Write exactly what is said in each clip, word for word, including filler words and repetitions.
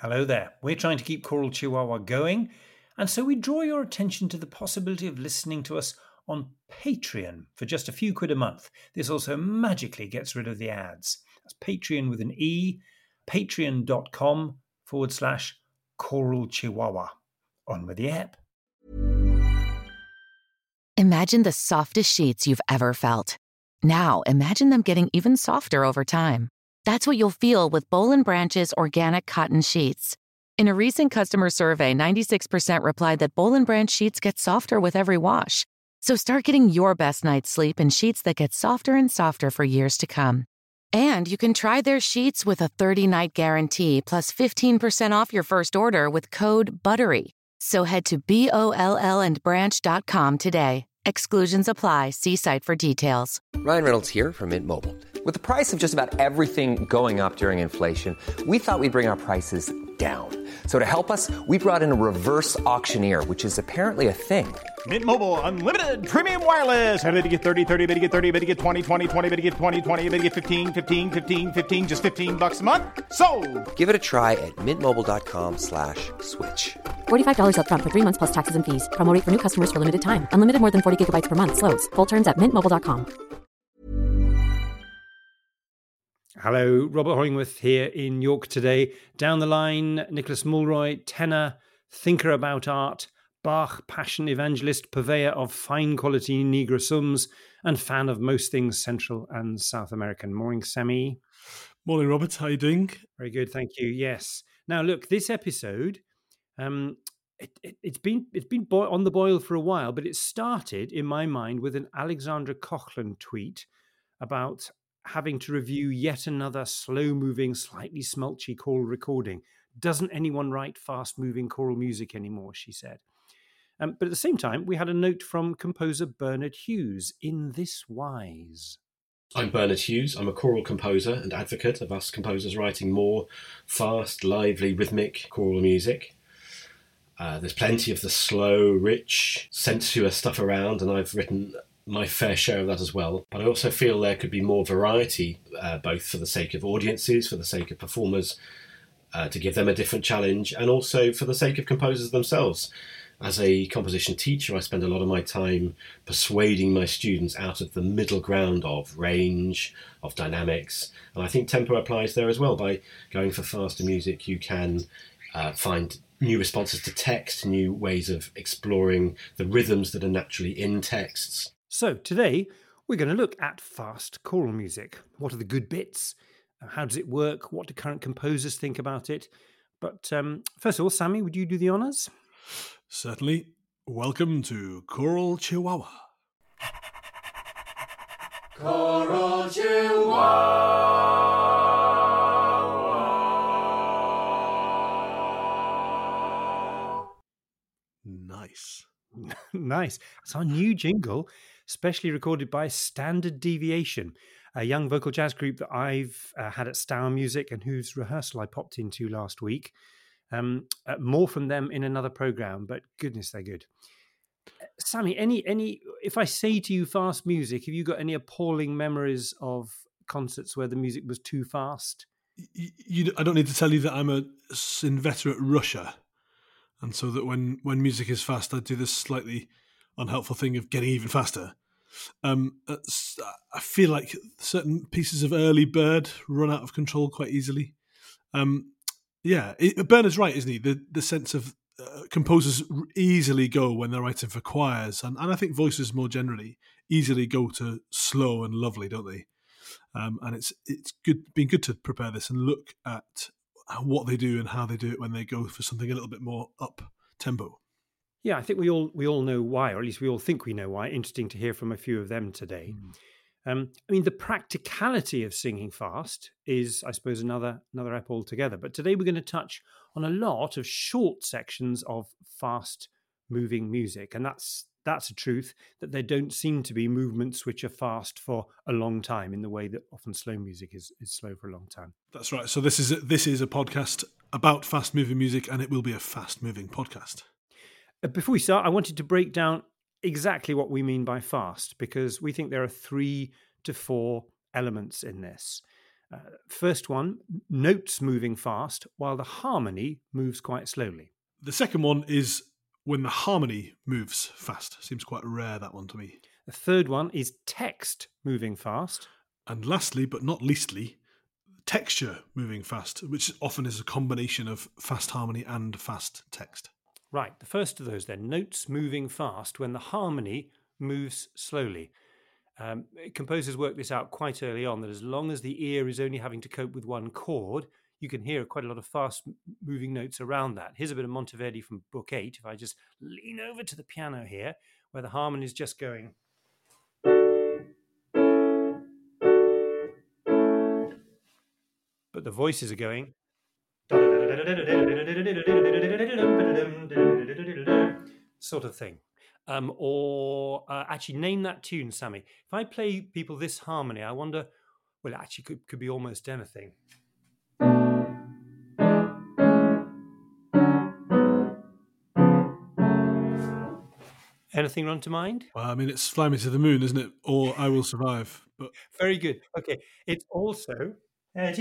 Hello there. We're trying to keep Choral Chihuahua going, and so we draw your attention to the possibility of listening to us on Patreon for just a few quid a month. This also magically gets rid of the ads. That's Patreon with an E, patreon.com forward slash Choral Chihuahua. On with the app. Imagine the softest sheets you've ever felt. Now imagine them getting even softer over time. That's what you'll feel with Boll and Branch's organic cotton sheets. In a recent customer survey, ninety-six percent replied that Boll and Branch sheets get softer with every wash. So start getting your best night's sleep in sheets that get softer and softer for years to come. And you can try their sheets with a thirty-night guarantee plus fifteen percent off your first order with code BUTTERY. So head to B O L L and branch dot com today. Exclusions apply. See site for details. Ryan Reynolds here from Mint Mobile. With the price of just about everything going up during inflation, we thought we'd bring our prices down. So to help us, we brought in a reverse auctioneer, which is apparently a thing. Mint Mobile Unlimited Premium Wireless. How to get thirty, thirty, how to get thirty, how to get twenty, twenty, twenty, how to get twenty, twenty, how to get fifteen, fifteen, fifteen, fifteen, just fifteen bucks a month? Sold! Give it a try at mintmobile.com slash switch. forty-five dollars up front for three months plus taxes and fees. Promo rate for new customers for limited time. Unlimited more than forty gigabytes per month. Slows full terms at mint mobile dot com. Hello, Robert Hollingworth here in York today. Down the line, Nicholas Mulroy, tenor, thinker about art, Bach passion evangelist, purveyor of fine quality Negro sums, and fan of most things Central and South American. Morning, Sammy. Morning, Robert. How are you doing? Very good, thank you. Yes. Now, look, this episode, um, it, it, it's been it's been boi- on the boil for a while, but it started in my mind with an Alexandra Coughlin tweet about having to review yet another slow-moving, slightly smulchy choral recording. Doesn't anyone write fast-moving choral music anymore, she said. Um, but at the same time, we had a note from composer Bernard Hughes in this wise. I'm Bernard Hughes. I'm a choral composer and advocate of us composers writing more fast, lively, rhythmic choral music. Uh, there's plenty of the slow, rich, sensuous stuff around, and I've written my fair share of that as well. But I also feel there could be more variety, uh, both for the sake of audiences, for the sake of performers, uh, to give them a different challenge, and also for the sake of composers themselves. As a composition teacher, I spend a lot of my time persuading my students out of the middle ground of range, of dynamics, and I think tempo applies there as well. By going for faster music, you can uh, find new responses to text, new ways of exploring the rhythms that are naturally in texts. So today, we're going to look at fast choral music. What are the good bits? How does it work? What do current composers think about it? But um, first of all, Sammy, would you do the honours? Certainly. Welcome to Choral Chihuahua. Choral Chihuahua. Nice. Nice. It's our new jingle, specially recorded by Standard Deviation, a young vocal jazz group that I've uh, had at Stour Music and whose rehearsal I popped into last week. Um, uh, more from them in another program, but goodness, they're good. Uh, Sammy, any any? If I say to you fast music, have you got any appalling memories of concerts where the music was too fast? You, you, I don't need to tell you that I'm a inveterate rusher, and so that when, when music is fast, I do this slightly unhelpful thing of getting even faster. Um, I feel like certain pieces of early Bird run out of control quite easily. Um, Yeah, it, Bernard's right, isn't he? The the sense of uh, composers easily go when they're writing for choirs, and, and I think voices more generally easily go to slow and lovely, don't they? Um, and it's it's good been good to prepare this and look at what they do and how they do it when they go for something a little bit more up tempo. Yeah, I think we all we all know why, or at least we all think we know why. Interesting to hear from a few of them today. Mm. Um, I mean, the practicality of singing fast is, I suppose, another another ep altogether. But today we're going to touch on a lot of short sections of fast-moving music, and that's that's a truth that there don't seem to be movements which are fast for a long time in the way that often slow music is is slow for a long time. That's right. So this is a, this is a podcast about fast-moving music, and it will be a fast-moving podcast. Uh, before we start, I wanted to break down exactly what we mean by fast, because we think there are three to four elements in this. Uh, first one, notes moving fast while the harmony moves quite slowly. The second one is when the harmony moves fast. Seems quite rare, that one to me. The third one is text moving fast. And lastly, but not leastly, texture moving fast, which often is a combination of fast harmony and fast text. Right, the first of those then, notes moving fast when the harmony moves slowly. Um, composers work this out quite early on, that as long as the ear is only having to cope with one chord, you can hear quite a lot of fast moving notes around that. Here's a bit of Monteverdi from Book eight. If I just lean over to the piano here, where the harmony is just going. But the voices are going. Sort of thing. Um, or uh, actually, name that tune, Sammy. If I play people this harmony, I wonder, well, it actually could, could be almost anything. Anything run to mind? Well, I mean, it's Fly Me to the Moon, isn't it? Or I Will Survive. But very good. Okay, it's also. Bach,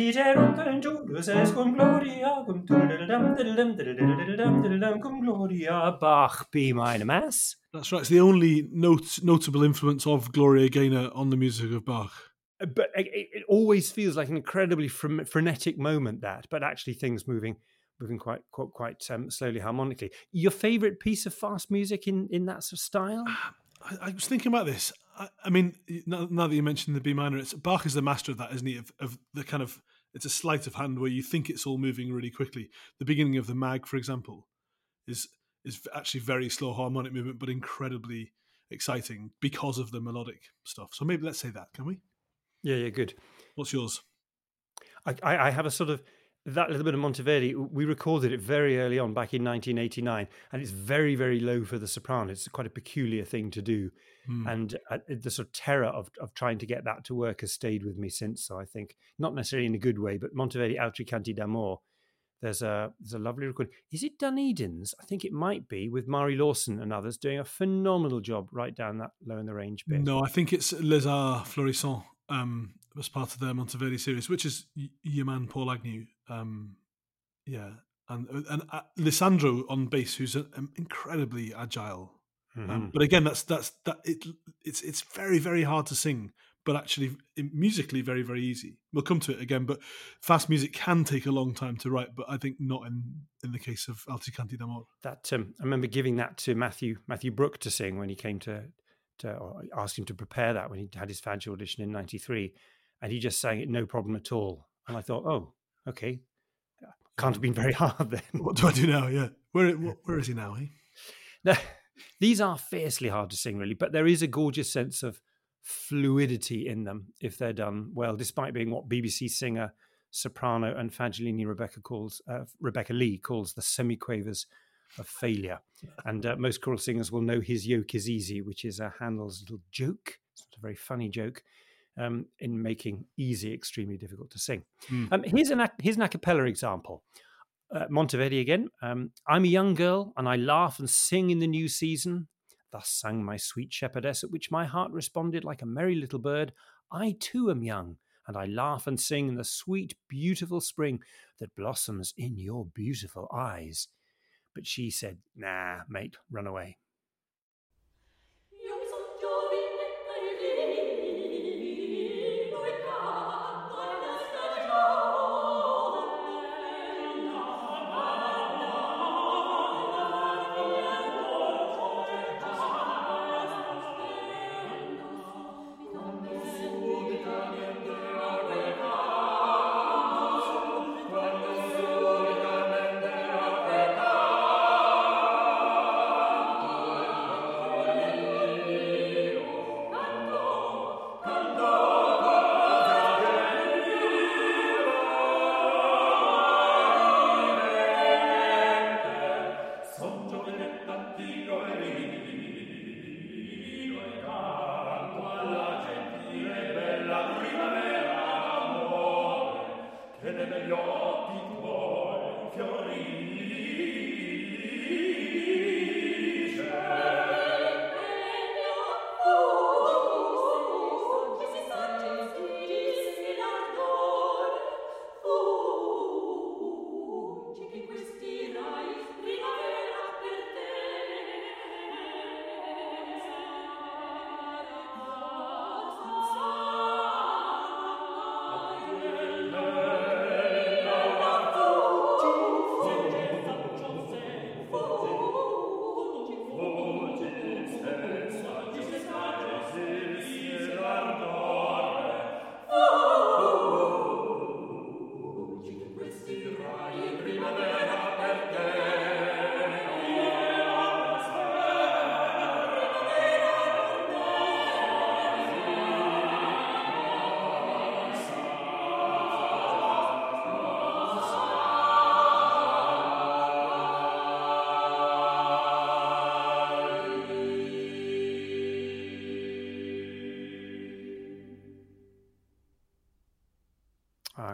B minor mass. That's right. It's the only note, notable influence of Gloria Gaynor on the music of Bach. But it, it always feels like an incredibly frenetic moment, that, but actually things moving moving quite quite, quite um, slowly harmonically. Your favourite piece of fast music in, in that sort of style? I, I was thinking about this. I, I mean, now, now that you mentioned the B minor, it's, Bach is the master of that, isn't he? Of, of the kind of, it's a sleight of hand where you think it's all moving really quickly. The beginning of the Mag, for example, is is actually very slow harmonic movement, but incredibly exciting because of the melodic stuff. So maybe let's say that, can we? Yeah, yeah, good. What's yours? I, I have a sort of, that little bit of Monteverdi, we recorded it very early on, back in nineteen eighty-nine, and it's very, very low for the soprano. It's quite a peculiar thing to do. Mm. And uh, the sort of terror of, of trying to get that to work has stayed with me since. So I think, not necessarily in a good way, but Monteverdi, Altri Canti d'Amore, there's a there's a lovely recording. Is it Dunedin's? I think it might be, with Mari Lawson and others doing a phenomenal job right down that low in the range bit. No, I think it's Les Arts Florissants. Um, was part of their Monteverdi series, which is y- your man Paul Agnew. Um, yeah, and and uh, Lisandro on bass, who's a, um, incredibly agile. Mm-hmm. Um, but again, that's that's that it. It's it's very very hard to sing, but actually musically very very easy. We'll come to it again, but fast music can take a long time to write, but I think not in in the case of Altri Canti d'Amore. That um, I remember giving that to Matthew Matthew Brook to sing when he came to. To, or asked him to prepare that when he had his Fagio audition in ninety-three, and he just sang it no problem at all. And I thought, oh, okay, can't have been very hard then. What do I do now? Yeah, where where is he now? Eh? Now, these are fiercely hard to sing, really, but there is a gorgeous sense of fluidity in them if they're done well, despite being what B B C singer, soprano, and Fagiolini Rebecca calls uh, Rebecca Lee calls the semiquavers of failure. And uh, most choral singers will know His Yoke is Easy, which is uh, Handel's little joke. It's a very funny joke um, in making easy extremely difficult to sing. Mm. Um, here's, an, here's an a cappella example. Uh, Monteverdi again. Um, I'm a young girl and I laugh and sing in the new season. Thus sang my sweet shepherdess, at which my heart responded like a merry little bird. I too am young and I laugh and sing in the sweet, beautiful spring that blossoms in your beautiful eyes. But she said, nah, mate, run away.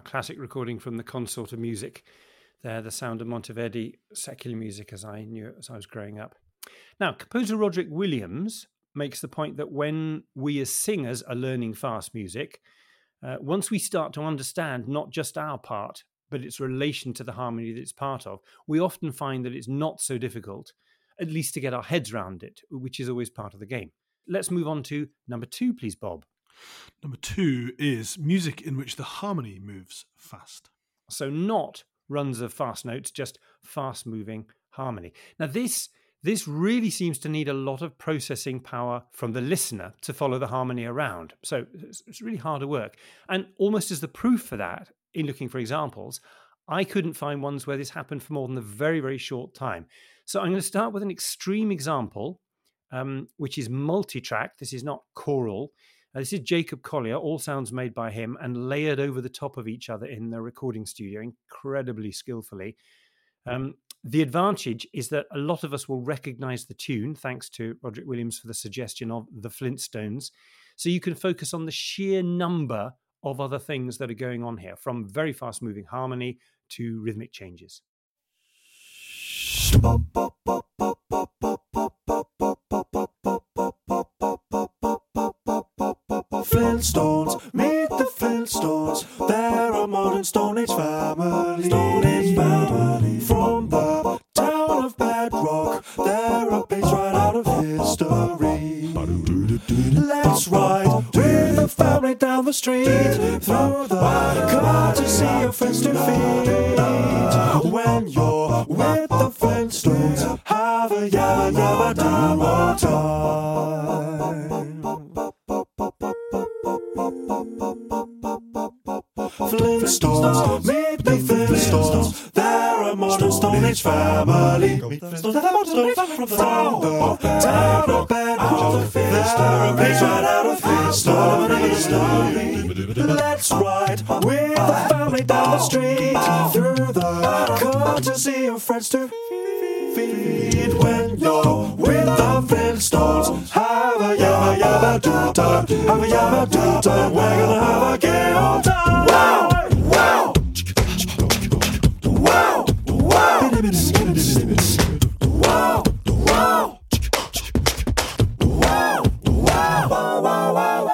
classic recording from the Consort of Music. There, the sound of Monteverdi, secular music as I knew it as I was growing up. Now, composer Roderick Williams makes the point that when we as singers are learning fast music, uh, once we start to understand not just our part, but its relation to the harmony that it's part of, we often find that it's not so difficult, at least to get our heads around it, which is always part of the game. Let's move on to number two, please, Bob. Number two is music in which the harmony moves fast. So not runs of fast notes, just fast-moving harmony. Now, this this really seems to need a lot of processing power from the listener to follow the harmony around. So it's, it's really hard work. And almost as the proof for that, in looking for examples, I couldn't find ones where this happened for more than a very, very short time. So I'm going to start with an extreme example, um, which is multi-track. This is not choral. Uh, this is Jacob Collier, all sounds made by him and layered over the top of each other in the recording studio, incredibly skillfully. Um, the advantage is that a lot of us will recognize the tune, thanks to Roderick Williams for the suggestion of the Flintstones. So you can focus on the sheer number of other things that are going on here, from very fast-moving harmony to rhythmic changes. Flintstones, meet the Flintstones. They're a modern Stone Age family. Stone Age family. From the town of Bedrock, they're a page right out of history. Let's ride with the family down the street, through the courtesy of friends to feed. When you're with the Flintstones, have a yabba yabba dabba time. Flintstones, meet the Flintstones. They're a modern Stone Age family. Meet the Flintstones, they're a modern Stone Age family. From the town of Bedrock, they're a page right out of history. Let's ride with the family down the street, through the courtesy of friends to feed. When you're with the Flintstones, have a yabba yabba do time. Have a yabba do time. We're gonna have a gay old time. Wow, wow, wow, wow, wow, wow, wow, wow, wow, wow.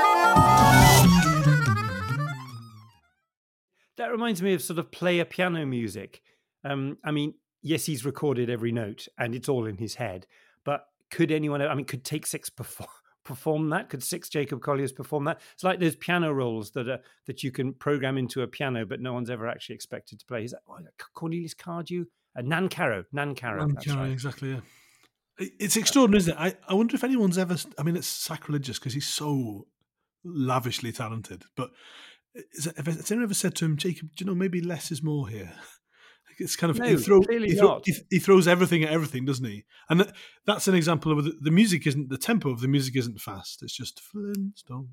That reminds me of sort of player piano music. Um, I mean, yes, he's recorded every note and it's all in his head, but could anyone, I mean, could Take Six perform, perform that? Could six Jacob Colliers perform that? It's like those piano rolls that are, that you can program into a piano, but no one's ever actually expected to play. Is that oh, Cornelius Cardew? Uh, Nan Caro. Nan Caro. Nan that's Caro, right. Exactly, yeah. It's extraordinary, isn't it? I, I wonder if anyone's ever, I mean, it's sacrilegious because he's so lavishly talented, but is it, has anyone ever said to him, Jacob, do you know, maybe less is more here? It's kind of, no, he, throw, clearly he, throw, not. he, he throws everything at everything, doesn't he? And that, that's an example of the, the music isn't, the tempo of the music isn't fast. It's just Flintstones,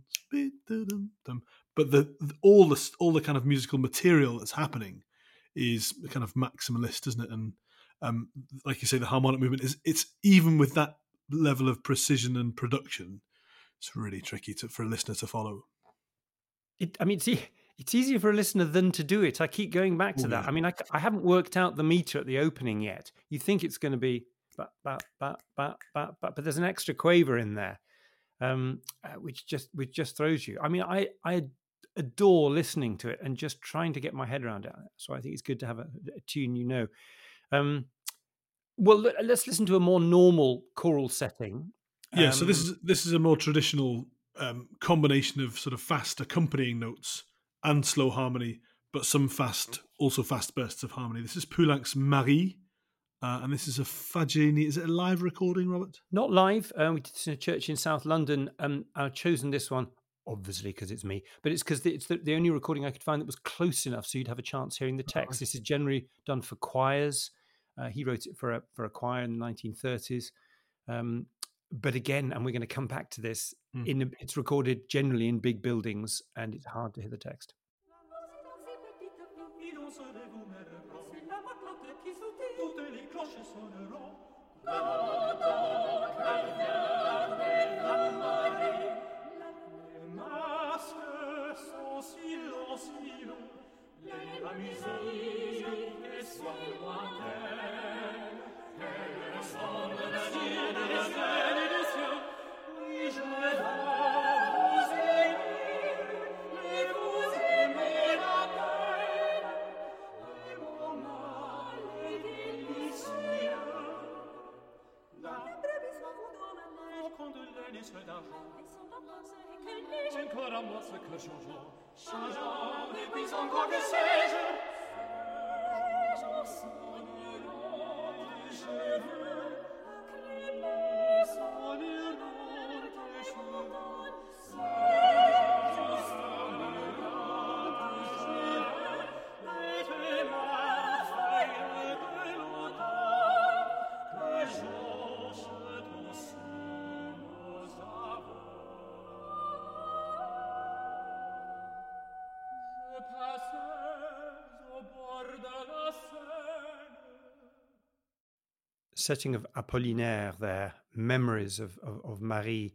but the, the all the all the kind of musical material that's happening is kind of maximalist, isn't it? And um, like you say, the harmonic movement is, it's even with that level of precision and production, it's really tricky to, for a listener to follow. It, I mean, see, it's easier for a listener than to do it. I keep going back to Oh, that. yeah. I mean, I, I haven't worked out the meter at the opening yet. You think it's going to be, ba, ba, ba, ba, ba, ba, but there's an extra quaver in there, um, uh, which just which just throws you. I mean, I, I adore listening to it and just trying to get my head around it. So I think it's good to have a, a tune, you know. Um, well, let- let's listen to a more normal choral setting. Yeah, so this Um, is this is a more traditional um, combination of sort of fast accompanying notes and slow harmony, but some fast, also fast bursts of harmony. This is Poulenc's Marie, uh, and this is a Fagini. Is it a live recording, Robert? Not live. Uh, we did this in a church in South London. Um, I've chosen this one, obviously, because it's me, but it's because it's the, the only recording I could find that was close enough so you'd have a chance hearing the text. This is generally done for choirs. Uh, he wrote it for a for a choir in the nineteen thirties. Um, but again, and we're going to come back to this, Mm. in a, it's recorded generally in big buildings and it's hard to hear the text. Ancora mosse que changeant, changeant, et puis encore que sais-je, je sonnerai tes cheveux, crépus sonnerai tes cheveux, je sonnerai tes cheveux, et tes mains feuilles de l'automne, que jonche ton sein aux aveux. Setting of Apollinaire there, memories of, of, of Marie.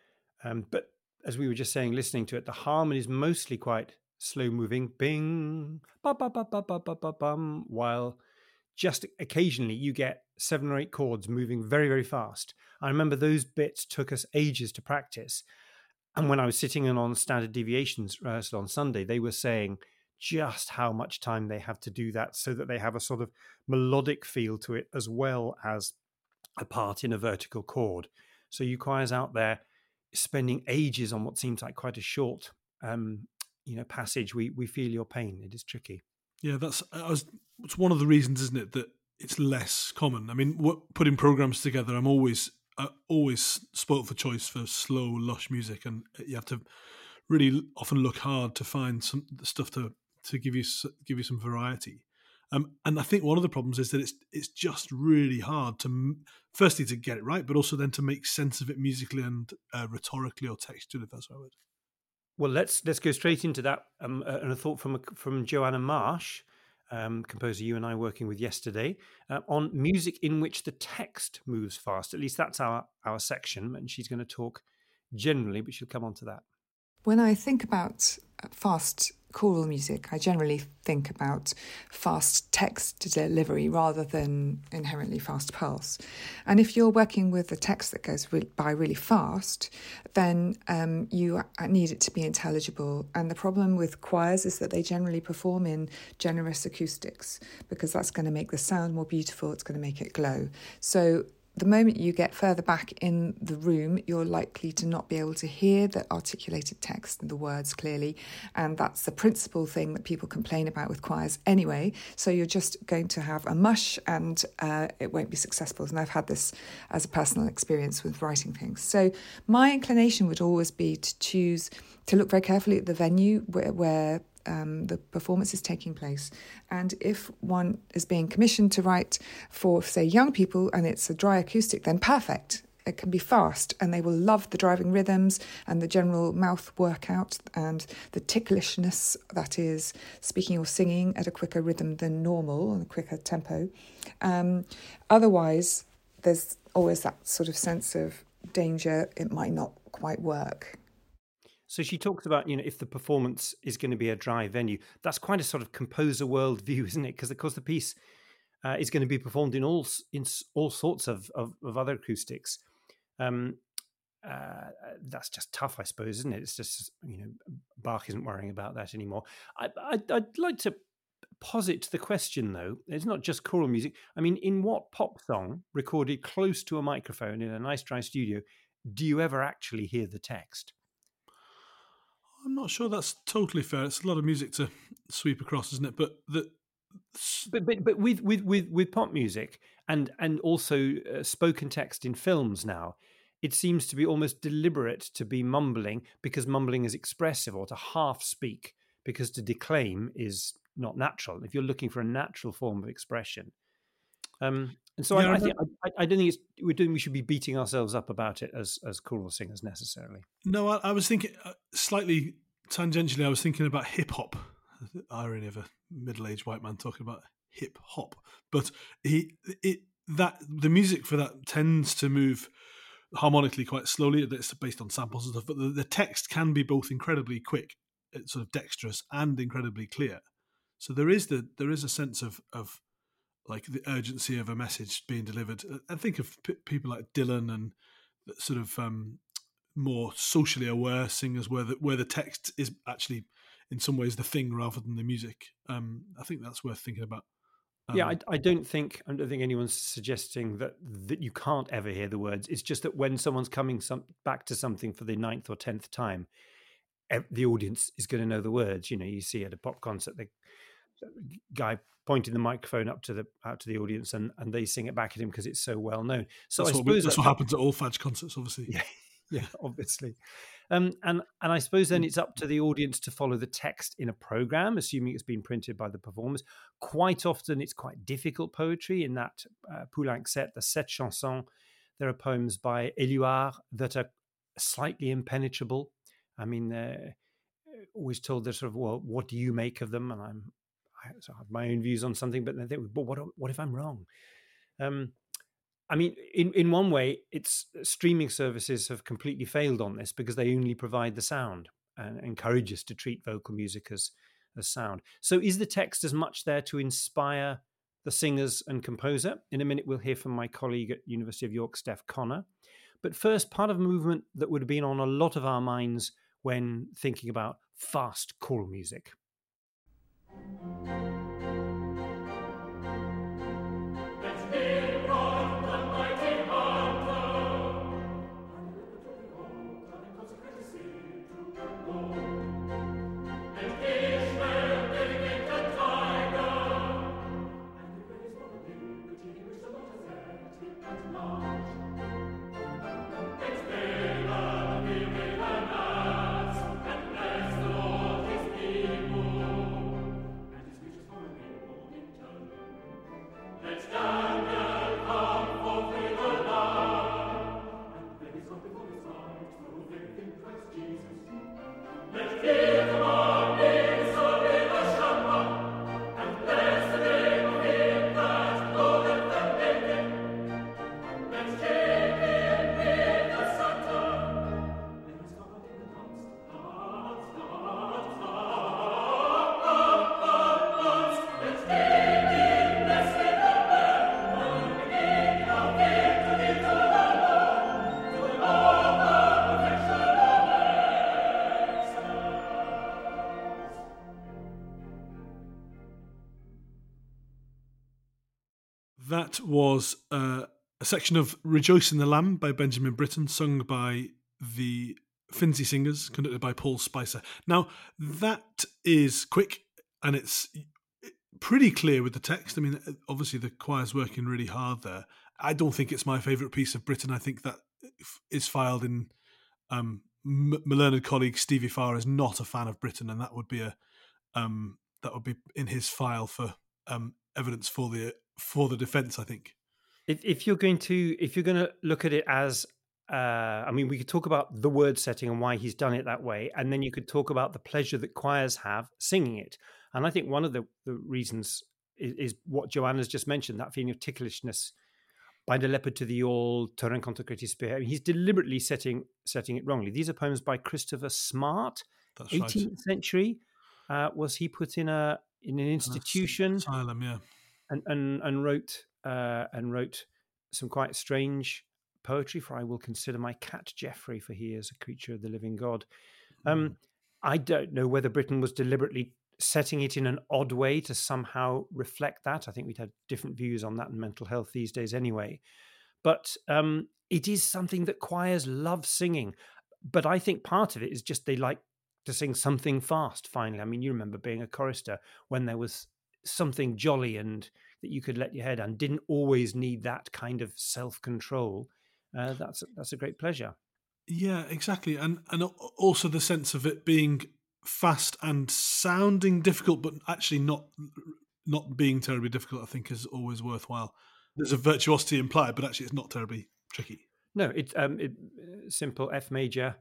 Um, but as we were just saying, listening to it, the harmony is mostly quite slow moving, bing, ba ba ba ba ba ba ba bum, while just occasionally you get seven or eight chords moving very, very fast. I remember those bits took us ages to practice. And when I was sitting in on standard deviations rehearsal on Sunday, they were saying just how much time they have to do that so that they have a sort of melodic feel to it as well as a part in a vertical chord. So you choirs out there spending ages on what seems like quite a short um, you know, passage. We we feel your pain. It is tricky. Yeah, that's I was, it's one of the reasons, isn't it, that it's less common. I mean, what, putting programs together, I'm always uh, always spoilt for choice for slow, lush music, and you have to really often look hard to find some stuff to to give you give you some variety. Um, and I think one of the problems is that it's it's just really hard to, firstly, to get it right, but also then to make sense of it musically and uh, rhetorically or textually, if that's right word. Well, let's let's go straight into that. Um, uh, and a thought from from Joanna Marsh, um, composer you and I working with yesterday, uh, on music in which the text moves fast. At least that's our our section, and she's going to talk generally, but she'll come on to that. When I think about fast choral music, I generally think about fast text delivery rather than inherently fast pulse. And if you're working with a text that goes re- by really fast, then um, you need it to be intelligible. And the problem with choirs is that they generally perform in generous acoustics because that's going to make the sound more beautiful, it's going to make it glow. So the moment you get further back in the room, you're likely to not be able to hear the articulated text and the words clearly. And that's the principal thing that people complain about with choirs anyway. So you're just going to have a mush and uh, it won't be successful. And I've had this as a personal experience with writing things. So my inclination would always be to choose to look very carefully at the venue where, where Um, the performance is taking place. And if one is being commissioned to write for, say, young people and it's a dry acoustic, then perfect. It can be fast and they will love the driving rhythms and the general mouth workout and the ticklishness that is speaking or singing at a quicker rhythm than normal and a quicker tempo. Um, otherwise, there's always that sort of sense of danger. It might not quite work. So she talks about, you know, if the performance is going to be a dry venue, that's quite a sort of composer world view, isn't it? Because of course the piece uh, is going to be performed in all in all sorts of of, of other acoustics. Um, uh, that's just tough, I suppose, isn't it? It's just, you know, Bach isn't worrying about that anymore. I, I, I'd like to posit the question, though. It's not just choral music. I mean, in what pop song recorded close to a microphone in a nice dry studio do you ever actually hear the text? I'm not sure that's totally fair. It's a lot of music to sweep across, isn't it? But the but but, but with, with with with pop music and and also uh, spoken text in films now, it seems to be almost deliberate to be mumbling because mumbling is expressive, or to half speak because to declaim is not natural. If you're looking for a natural form of expression, um, and so yeah, I, I think I, I don't think it's we're doing. We should be beating ourselves up about it as as choral singers necessarily. No, I, I was thinking uh, slightly tangentially. I was thinking about hip hop. The irony of a middle-aged white man talking about hip hop, but he it that the music for that tends to move harmonically quite slowly. It's based on samples and stuff, but the, the text can be both incredibly quick, it's sort of dexterous, and incredibly clear. So there is the there is a sense of of like the urgency of a message being delivered. I think of p- people like Dylan and sort of um, more socially aware singers, where the where the text is actually in some ways the thing rather than the music. Um, I think that's worth thinking about. Um, yeah, I, I don't think I don't think anyone's suggesting that that you can't ever hear the words. It's just that when someone's coming some, back to something for the ninth or tenth time, the audience is going to know the words. You know, you see at a pop concert, the guy pointing the microphone up to the out to the audience, and, and they sing it back at him because it's so well known. So that's I what suppose we, that's that, what happens at all Fudge concerts, obviously. Yeah, yeah, obviously. Um, and and I suppose then it's up to the audience to follow the text in a program, assuming it's been printed by the performers. Quite often, it's quite difficult poetry. In that uh, Poulenc set, the Sept Chansons, there are poems by Éluard that are slightly impenetrable. I mean, they're always told they're sort of, well, what do you make of them? And I'm I have my own views on something, but then they think, but what, what if I'm wrong? Um, I mean, in, in one way, it's streaming services have completely failed on this because they only provide the sound and encourage us to treat vocal music as, as sound. So is the text as much there to inspire the singers and composer? In a minute, we'll hear from my colleague at University of York, Steph Connor. But first, part of a movement that would have been on a lot of our minds when thinking about fast choral music. That was uh, a section of Rejoice in the Lamb by Benjamin Britten, sung by the Finzi Singers, conducted by Paul Spicer. Now, that is quick, and it's pretty clear with the text. I mean, obviously the choir's working really hard there. I don't think it's my favourite piece of Britten. I think that is filed in... Um, my learned colleague Stevie Farr is not a fan of Britten, and that would be a um, that would be in his file for um, evidence for the for the defence, I think. If, if you're going to if you're going to look at it as, uh, I mean, we could talk about the word setting and why he's done it that way, and then you could talk about the pleasure that choirs have singing it. And I think one of the, the reasons is, is what Joanna's just mentioned, that feeling of ticklishness. By the leopard to the all, Torrent contre Spear. I mean, he's deliberately setting setting it wrongly. These are poems by Christopher Smart, That's eighteenth right. century. Uh, was he put in a in an institution? Asylum, yeah. And and and wrote uh, and wrote some quite strange poetry. For I will consider my cat Geoffrey, for he is a creature of the living God. Um, mm. I don't know whether Britten was deliberately setting it in an odd way to somehow reflect that. I think we'd have different views on that in mental health these days, anyway. But um, it is something that choirs love singing. But I think part of it is just they like to sing something fast. Finally, I mean, you remember being a chorister when there was something jolly and that you could let your head down, didn't always need that kind of self-control. Uh, that's that's a great pleasure. Yeah, exactly. And and also the sense of it being fast and sounding difficult, but actually not not being terribly difficult, I think is always worthwhile. There's a virtuosity implied, but actually it's not terribly tricky. No, it's um, it, simple F major.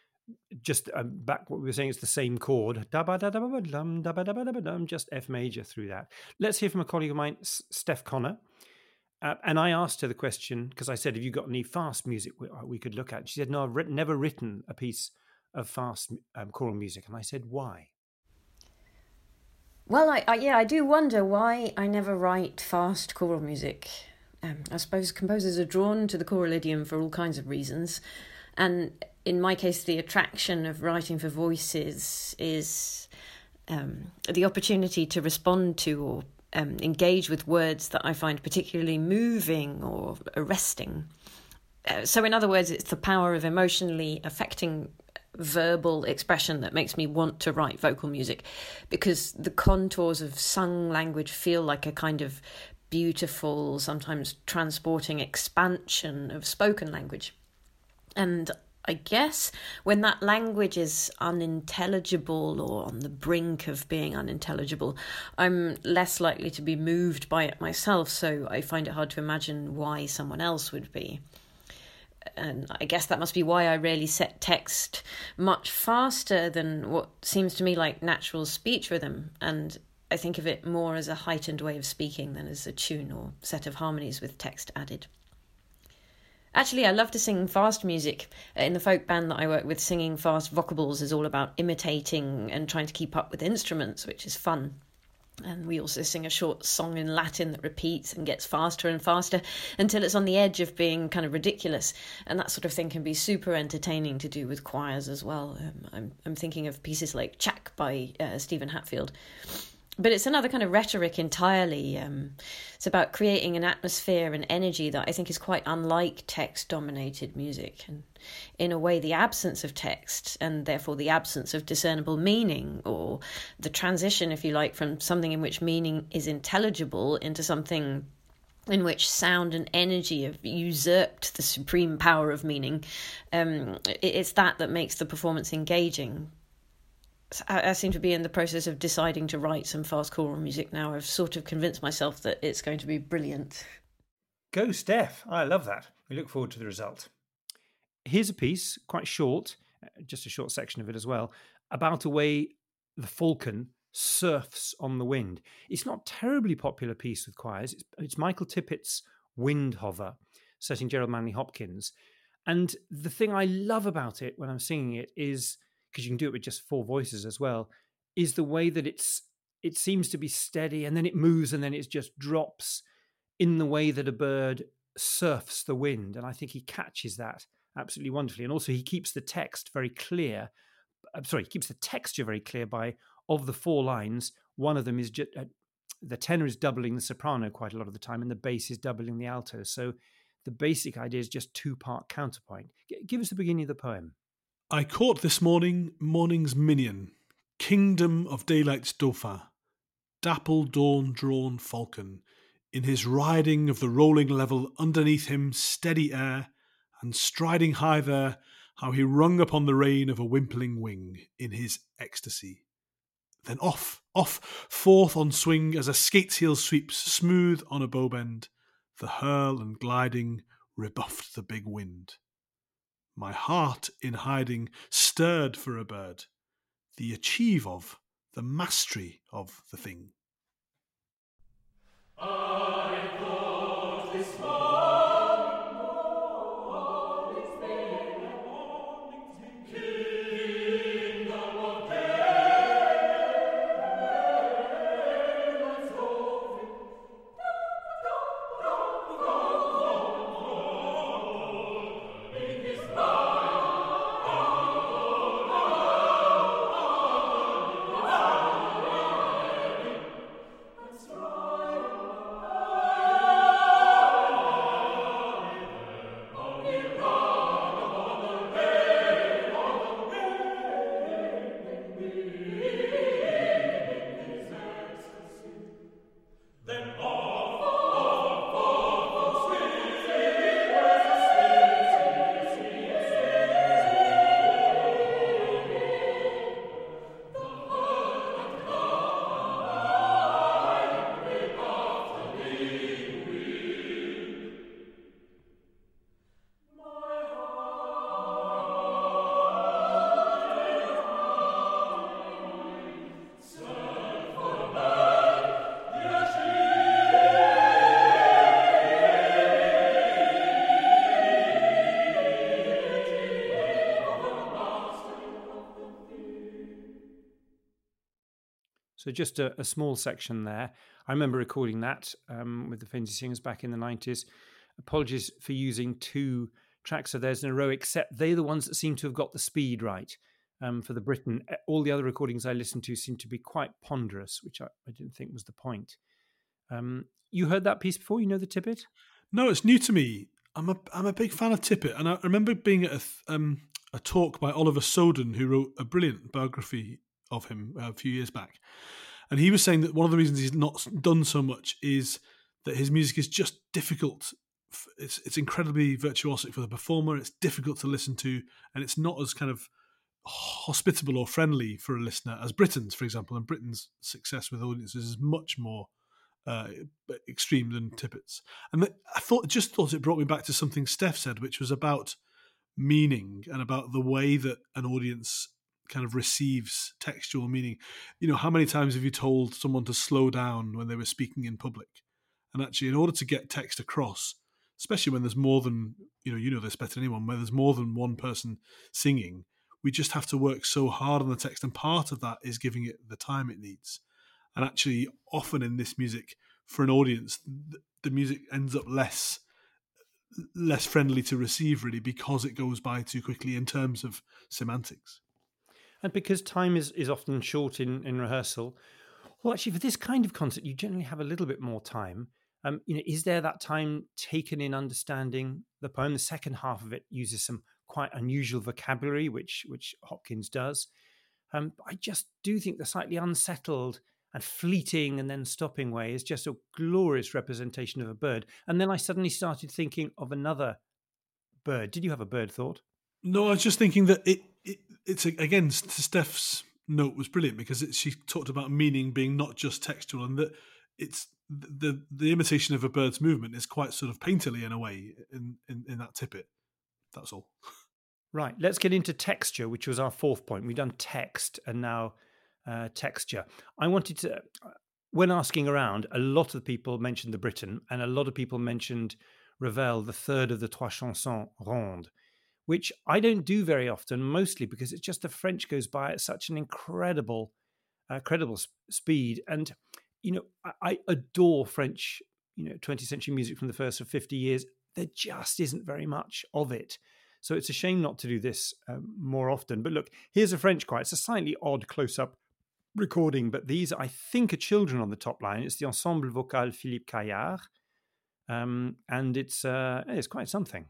Just um, back what we were saying, it's the same chord, just F major through that. Let's hear from a colleague of mine, Steph Connor. Uh, and I asked her the question, because I said, have you got any fast music we, we could look at? She said, no, I've written, never written a piece of fast um, choral music. And I said, why? Well, I, I yeah, I do wonder why I never write fast choral music. Um, I suppose composers are drawn to the choral idiom for all kinds of reasons. And in my case, the attraction of writing for voices is um, the opportunity to respond to or um, engage with words that I find particularly moving or arresting. Uh, so in other words, it's the power of emotionally affecting verbal expression that makes me want to write vocal music, because the contours of sung language feel like a kind of beautiful, sometimes transporting expansion of spoken language. And I guess when that language is unintelligible or on the brink of being unintelligible, I'm less likely to be moved by it myself, so I find it hard to imagine why someone else would be. And I guess that must be why I rarely set text much faster than what seems to me like natural speech rhythm, and I think of it more as a heightened way of speaking than as a tune or set of harmonies with text added. Actually, I love to sing fast music. In the folk band that I work with, singing fast vocables is all about imitating and trying to keep up with instruments, which is fun. And we also sing a short song in Latin that repeats and gets faster and faster until it's on the edge of being kind of ridiculous. And that sort of thing can be super entertaining to do with choirs as well. Um, I'm I'm thinking of pieces like Chack by uh, Stephen Hatfield. But it's another kind of rhetoric entirely. Um, it's about creating an atmosphere and energy that I think is quite unlike text-dominated music. And in a way, the absence of text, and therefore the absence of discernible meaning, or the transition, if you like, from something in which meaning is intelligible into something in which sound and energy have usurped the supreme power of meaning, um, it's that that makes the performance engaging. I seem to be in the process of deciding to write some fast choral music now. I've sort of convinced myself that it's going to be brilliant. Go, Steph. I love that. We look forward to the result. Here's a piece, quite short, just a short section of it as well, about a way the falcon surfs on the wind. It's not a terribly popular piece with choirs. It's, it's Michael Tippett's Wind Hover, setting Gerald Manley Hopkins. And the thing I love about it when I'm singing it is, because you can do it with just four voices as well, is the way that it's it seems to be steady and then it moves and then it just drops in the way that a bird surfs the wind. And I think he catches that absolutely wonderfully. And also he keeps the text very clear. I'm sorry, he keeps the texture very clear by, of the four lines, one of them is just, uh, the tenor is doubling the soprano quite a lot of the time and the bass is doubling the alto. So the basic idea is just two-part counterpoint. G- give us the beginning of the poem. I caught this morning morning's minion, kingdom of daylight's dauphin, dapple dawn-drawn falcon, in his riding of the rolling level underneath him steady air, and striding high there, how he rung upon the rein of a wimpling wing in his ecstasy. Then off, off, forth on swing as a skate's heel sweeps smooth on a bow bend, the hurl and gliding rebuffed the big wind. My heart in hiding stirred for a bird, the achieve of, the mastery of the thing. I thought this morning, kingdom of daylight's dauphin, in his riding and striding. So just a, a small section there. I remember recording that um, with the Fancy Singers back in the nineties. Apologies for using two tracks of theirs in a row, except they're the ones that seem to have got the speed right um, for the Britain. All the other recordings I listened to seem to be quite ponderous, which I, I didn't think was the point. Um, you heard that piece before? You know the Tippet? No, it's new to me. I'm a I'm a big fan of Tippet, and I remember being at a, um, a talk by Oliver Soden, who wrote a brilliant biography of him uh, a few years back, and he was saying that one of the reasons he's not done so much is that his music is just difficult. It's it's incredibly virtuosic for the performer. It's difficult to listen to, and it's not as kind of hospitable or friendly for a listener as Britain's, for example. And Britain's success with audiences is much more uh, extreme than Tippet's. And th- I thought, just thought it brought me back to something Steph said, which was about meaning and about the way that an audience kind of receives textual meaning. You know, how many times have you told someone to slow down when they were speaking in public? And actually, in order to get text across, especially when there's more than, you know, you know this better than anyone, when there's more than one person singing, we just have to work so hard on the text. And part of that is giving it the time it needs. And actually, often in this music, for an audience, the music ends up less less friendly to receive, really, because it goes by too quickly in terms of semantics. And because time is, is often short in, in rehearsal, well, actually, for this kind of concert, you generally have a little bit more time. Um, you know, is there that time taken in understanding the poem? The second half of it uses some quite unusual vocabulary, which which Hopkins does. Um, I just do think the slightly unsettled and fleeting and then stopping way is just a glorious representation of a bird. And then I suddenly started thinking of another bird. Did you have a bird thought? No, I was just thinking that it, it it's, again, Steph's note was brilliant because it, she talked about meaning being not just textual, and that it's the the imitation of a bird's movement is quite sort of painterly in a way in, in, in that Tippet. That's all. Right, let's get into texture, which was our fourth point. We've done text and now uh, texture. I wanted to, when asking around, a lot of people mentioned the Britain, and a lot of people mentioned Ravel, the third of the Trois Chansons rondes, which I don't do very often, mostly because it's just the French goes by at such an incredible, uh, credible sp- speed. And, you know, I, I adore French, you know, twentieth century music from the first of fifty years. There just isn't very much of it. So it's a shame not to do this um, more often. But look, here's a French choir. It's a slightly odd close-up recording, but these, I think, are children on the top line. It's the Ensemble Vocal Philippe Caillard, um, and it's uh, it's quite something.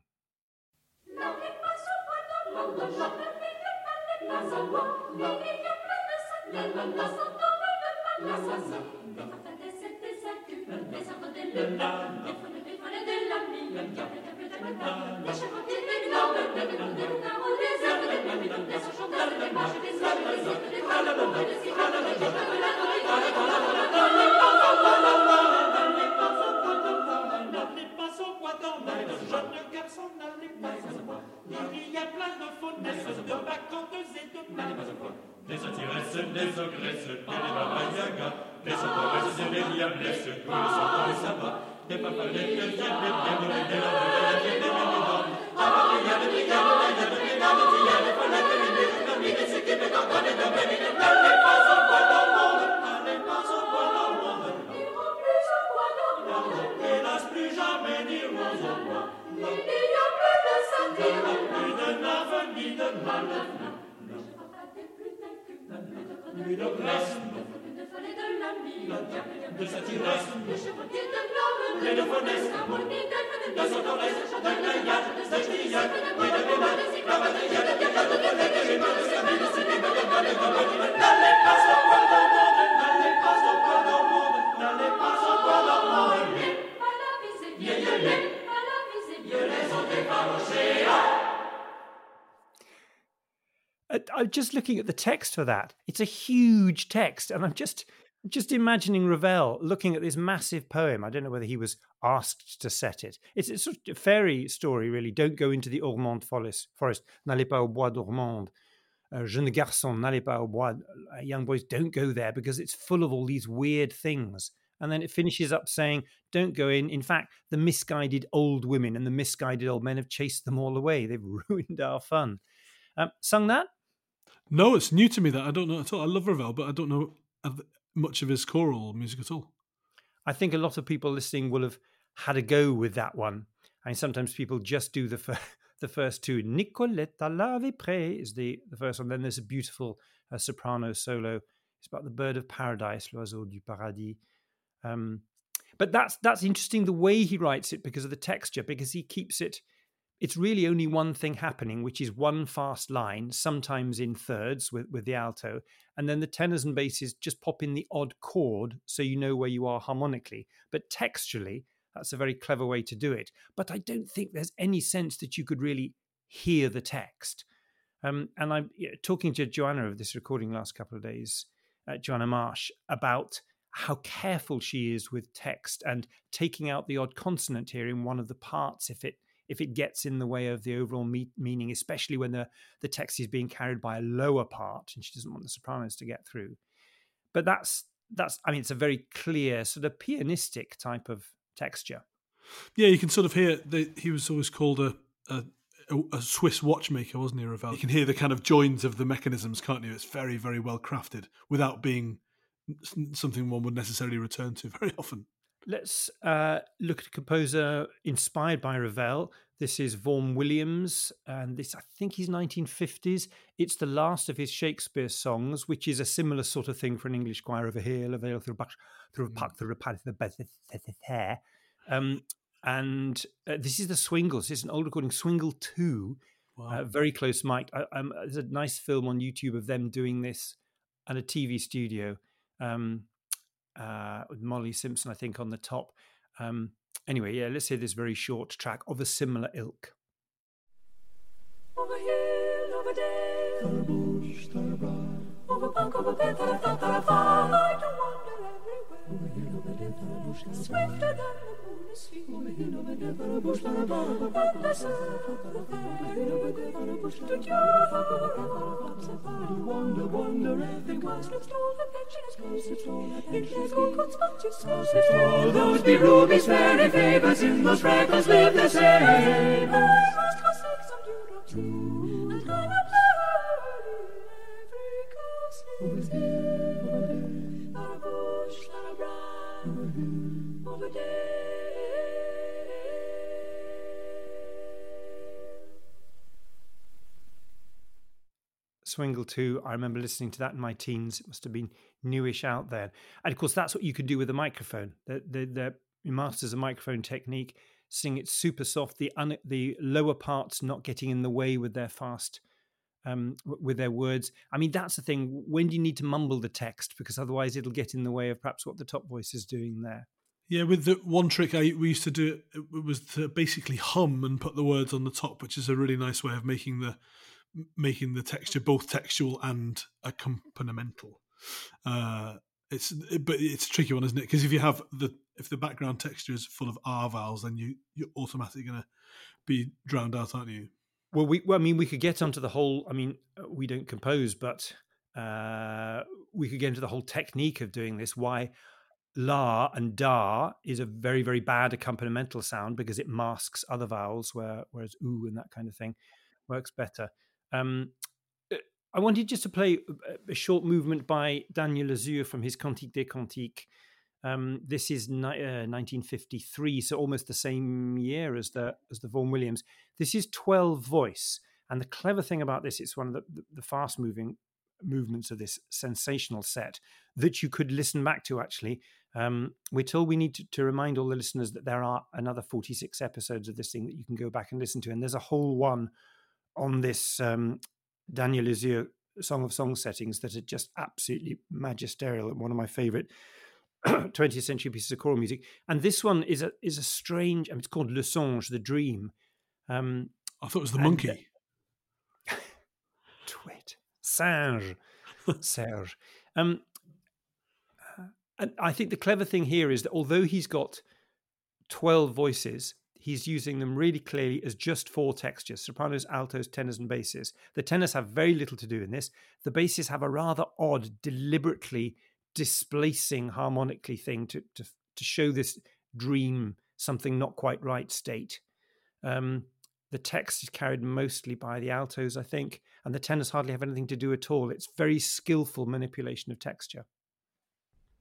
Des attiresses, des ogresses, des babayagas, des sauterelles et des diablesses, que le sang le sabbat, des papalettes, des diables, des brigades, des brigades, des brigades, ah, brigade, brigade, brigade, brigade, brigade, folette, des brigades, des équipes d'organes, de brigades, n'allez pas au bois dans le monde, n'allez pas au bois dans le monde, n'irons plus au bois dans le monde, hélas, plus jamais n'irons au bois, il n'y a plus de satire, ni de nave, ni de manœuvre. Plus de glace, de follet de l'ami, de satiresse, de chevaudier de l'homme, de faunesse, d'harmonie, de sauteresse, de gaillard, de ch'tillac, et de bénard, d'abadrière, de gars, de follet, de gémard, de servie, de sédé, de gabane, de gabane, n'allez pas au bois dans le monde, n'allez pas au bois dans le monde, n'allez pas au bois dans le monde. À la vie c'est vieilleux, à la vie c'est vieux, les ont défarouchés. I'm just looking at the text for that. It's a huge text, and I'm just just imagining Ravel looking at this massive poem. I don't know whether he was asked to set it. It's a sort of fairy story, really. Don't go into the Ormond forest. N'allez pas au bois d'Ormond. Uh, jeune garçon, n'allez pas au bois. Uh, young boys, don't go there because it's full of all these weird things. And then it finishes up saying, don't go in. In fact, the misguided old women and the misguided old men have chased them all away. They've ruined our fun. Um, sung that? No, it's new to me that I don't know at all. I love Ravel, but I don't know. much of his choral music at all. I think a lot of people listening will have had a go with that one. And sometimes people just do the fir- the first two. Nicoletta Lave Pré is the, the first one. Then there's a beautiful uh, soprano solo. It's about the bird of paradise, l'oiseau du paradis. Um, but that's that's interesting the way he writes it because of the texture, because he keeps it. It's really only one thing happening, which is one fast line, sometimes in thirds with, with the alto. And then the tenors and basses just pop in the odd chord so you know where you are harmonically. But texturally, that's a very clever way to do it. But I don't think there's any sense that you could really hear the text. Um, and I'm talking to Joanna of this recording last couple of days, uh, Joanna Marsh, about how careful she is with text and taking out the odd consonant here in one of the parts if it if it gets in the way of the overall me- meaning, especially when the, the text is being carried by a lower part and she doesn't want the sopranos to get through. But that's, that's I mean, it's a very clear sort of pianistic type of texture. Yeah, you can sort of hear, the, he was always called a, a, a Swiss watchmaker, wasn't he, Ravel? You can hear the kind of joins of the mechanisms, can't you? It's very, very well crafted without being something one would necessarily return to very often. Let's uh, look at a composer inspired by Ravel. This is Vaughan Williams, and this, I think, he's nineteen fifties. It's the last of his Shakespeare songs, which is a similar sort of thing for an English choir over here. Um, and uh, this is the Swingles. It's an old recording, Swingle two, wow. uh, very close mic. I, um, there's a nice film on YouTube of them doing this at a T V studio. Um, Uh, with Molly Simpson, I think, on the top. Um, anyway, yeah, let's hear this very short track of a similar ilk. Over hill, over dale, over bush, over broad, over bank, over bed, over flat, over far, I do wander everywhere. Over hill, over dale, over bush, swifter than the moon is seen. Over hill, over dale, over bush, over broad, over bank, over bed, over hill, over dale, over bush, to cure, over I wander, wander, every glass looks tall, the pension is close, it's all that pension is gold, good spot, it's close, it's all those be rubies, fairy favors, in those freckles live the same. I must go seek some dewdrop too, and I not every castle is here, over there, not a bush, not a brand, over there. Swingle two, I remember listening to that in my teens. It must have been newish out there. And of course, that's what you can do with a microphone. The, the, the masters of microphone technique, sing it super soft, the un, the lower parts not getting in the way with their fast, um, with their words. I mean, that's the thing. When do you need to mumble the text? Because otherwise it'll get in the way of perhaps what the top voice is doing there. Yeah, with the one trick I we used to do, it was to basically hum and put the words on the top, which is a really nice way of making the making the texture both textual and accompaniment. Uh, it's but it's a tricky one, isn't it? Because if you have the if the background texture is full of R vowels, then you you're automatically going to be drowned out, aren't you? Well, we well, I mean, we could get onto the whole. I mean, we don't compose, but uh, we could get into the whole technique of doing this. Why la and da is a very very bad accompanimental sound because it masks other vowels, where, whereas oo and that kind of thing works better. Um, I wanted just to play a short movement by Daniel Lazure from his Cantique des Cantiques. Um, this is ni- uh, nineteen fifty-three, so almost the same year as the as the Vaughan Williams. This is twelve voice, and the clever thing about this, it's one of the, the, the fast moving movements of this sensational set that you could listen back to. Actually, um, we're told we need to, to remind all the listeners that there are another forty-six episodes of this thing that you can go back and listen to, and there's a whole one on this um, Daniel Lazure Song of Song settings that are just absolutely magisterial and one of my favourite twentieth century pieces of choral music. And this one is a is a strange, I mean, it's called Le Songe, the dream. Um, I thought it was the monkey. Uh, twit. Singe. Serge. Um, uh, and I think the clever thing here is that although he's got twelve voices, he's using them really clearly as just four textures: sopranos, altos, tenors, and basses. The tenors have very little to do in this. The basses have a rather odd, deliberately displacing harmonically thing to, to, to show this dream, something not quite right state. Um, the text is carried mostly by the altos, I think, and the tenors hardly have anything to do at all. It's very skillful manipulation of texture.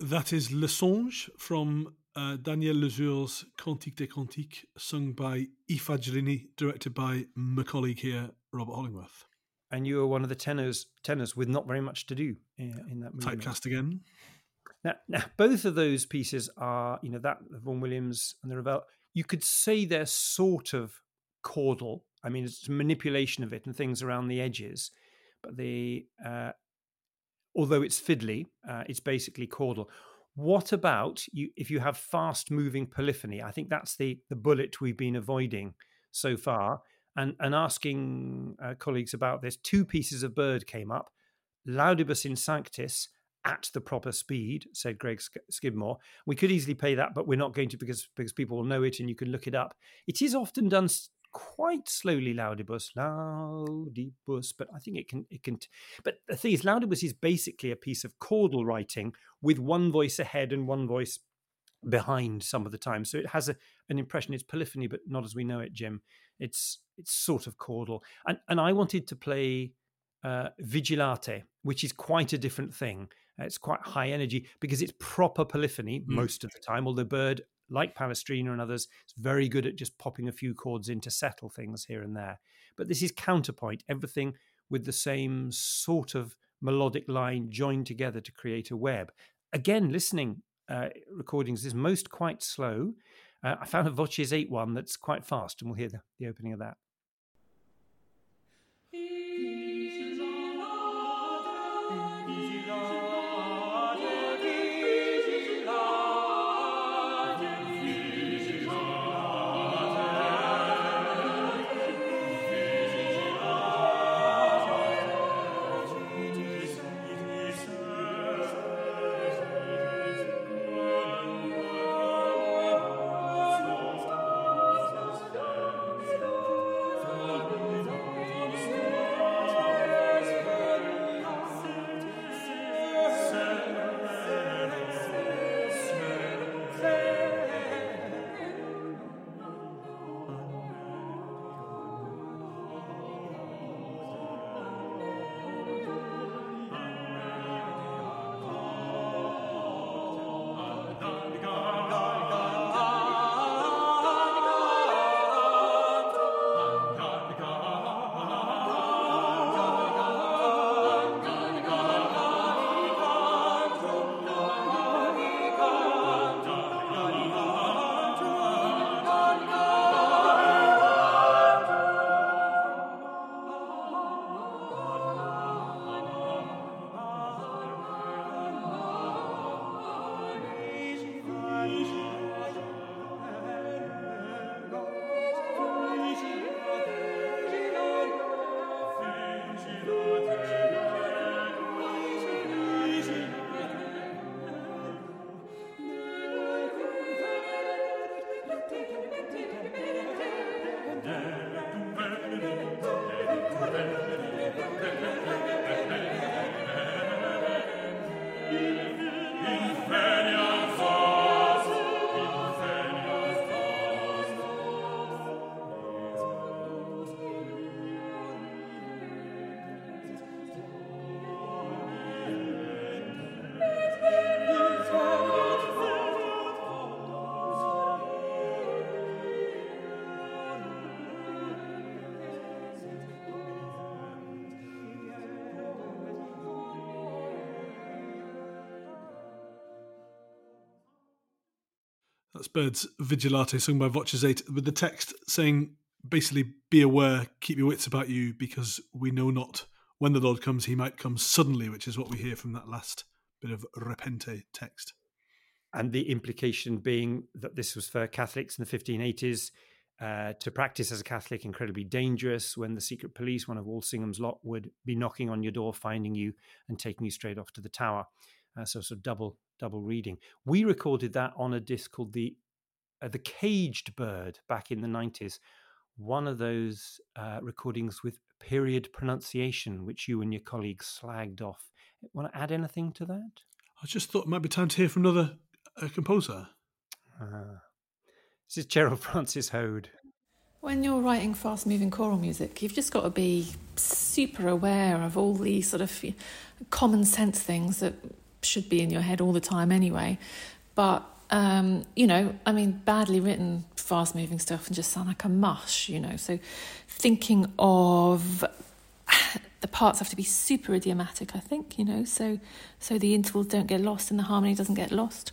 That is Le Songe from uh, Daniel Lesureur's Cantique des Cantiques, sung by Aoife Adjerini, directed by my colleague here, Robert Hollingworth. And you were one of the tenors tenors with not very much to do in, in that movie. Typecast again. Now, now, both of those pieces are, you know, that Vaughan Williams and the Ravel, you could say they're sort of chordal. I mean, it's a manipulation of it and things around the edges. But the uh, although it's fiddly, uh, it's basically chordal. What about you if you have fast-moving polyphony? I think that's the, the bullet we've been avoiding so far. And, and asking uh, colleagues about this, two pieces of Bird came up. Laudibus in Sanctis at the proper speed, said Greg Skidmore. We could easily play that, but we're not going to because, because people will know it and you can look it up. It is often done quite slowly, Laudibus, Laudibus, but I think it can, it can. But the thing is, Laudibus is basically a piece of chordal writing with one voice ahead and one voice behind some of the time. So it has a, an impression, it's polyphony, but not as we know it, Jim. It's it's sort of chordal. And, and I wanted to play uh, Vigilate, which is quite a different thing. Uh, it's quite high energy because it's proper polyphony mm. most of the time, although Bird, like Palestrina and others, is very good at just popping a few chords in to settle things here and there. But this is counterpoint, everything with the same sort of melodic line joined together to create a web. Again, listening uh, recordings is most quite slow. Uh, I found a Voces eight one that's quite fast, and we'll hear the, the opening of that. That's Bird's Vigilate, sung by Voces eight, with the text saying, basically, be aware, keep your wits about you, because we know not when the Lord comes, he might come suddenly, which is what we hear from that last bit of Repente text. And the implication being that this was for Catholics in the fifteen eighties. Uh, to practice as a Catholic, incredibly dangerous, when the secret police, one of Walsingham's lot, would be knocking on your door, finding you and taking you straight off to the tower. Uh, so sort of double double reading. We recorded that on a disc called the uh, the Caged Bird back in the nineties. One of those uh, recordings with period pronunciation, which you and your colleagues slagged off. Want to add anything to that? I just thought it might be time to hear from another uh, composer. Uh, this is Gerald Francis Hode. When you're writing fast-moving choral music, you've just got to be super aware of all these sort of common sense things that should be in your head all the time anyway. But, um, you know, I mean, badly written, fast-moving stuff and just sound like a mush, you know. So thinking of the parts have to be super idiomatic, I think, you know, so so the intervals don't get lost and the harmony doesn't get lost.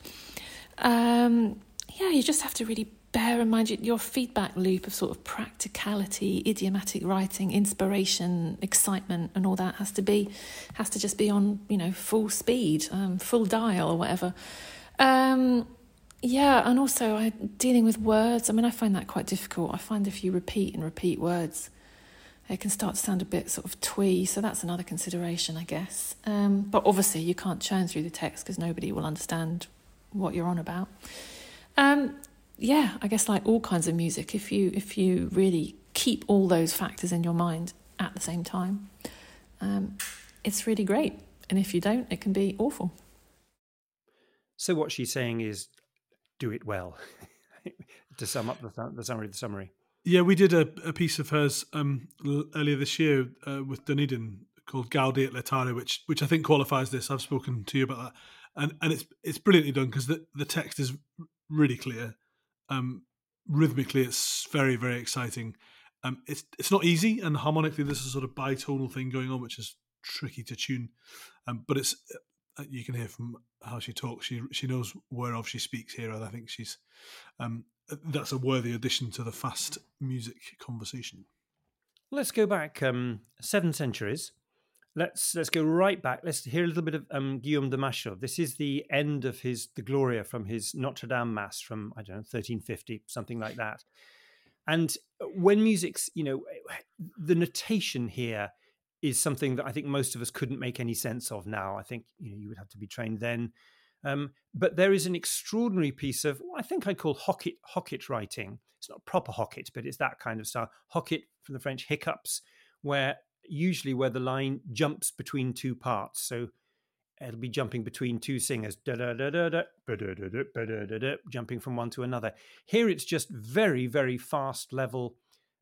Um, yeah, you just have to really bear in mind your feedback loop of sort of practicality, idiomatic writing, inspiration, excitement, and all that has to be has to just be on, you know, full speed, um, full dial or whatever. Um, yeah, and also I, dealing with words, I mean, I find that quite difficult. I find if you repeat and repeat words, it can start to sound a bit sort of twee, so that's another consideration, I guess. Um, but obviously you can't churn through the text because nobody will understand what you're on about. Um, yeah, I guess like all kinds of music, if you if you really keep all those factors in your mind at the same time, um, it's really great. And if you don't, it can be awful. So what she's saying is, do it well, to sum up the, the summary of the summary. Yeah, we did a, a piece of hers um, l- earlier this year uh, with Dunedin called Gaudi et Letare, which which I think qualifies this. I've spoken to you about that, and and it's it's brilliantly done because the, the text is really clear. Um, rhythmically, it's very very exciting. Um, it's it's not easy, and harmonically, there's a sort of bitonal thing going on, which is tricky to tune. Um, but it's uh, you can hear from how she talks. She she knows whereof she speaks here, and I think she's. Um, That's a worthy addition to the fast music conversation. Let's go back um, seven centuries. Let's let's go right back. Let's hear a little bit of um, Guillaume de Machaut. This is the end of his the Gloria from his Notre Dame Mass from, I don't know, thirteen fifty, something like that. And when music's, you know, the notation here is something that I think most of us couldn't make any sense of now. I think, you know, you would have to be trained then. Um, but there is an extraordinary piece of what I think I call Hocket, Hocket writing. It's not proper Hocket, but it's that kind of style. Hocket from the French hiccups, where usually where the line jumps between two parts. So it'll be jumping between two singers, da da da da da, da da da da da da, jumping from one to another. Here it's just very very fast level